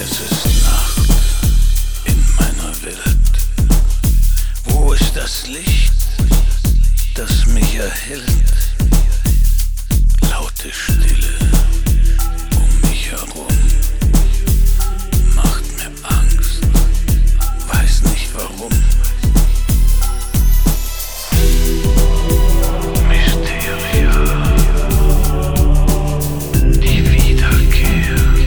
Es ist Nacht in meiner Welt. Wo ist das Licht, das mich erhellt? Laute Stille um mich herum.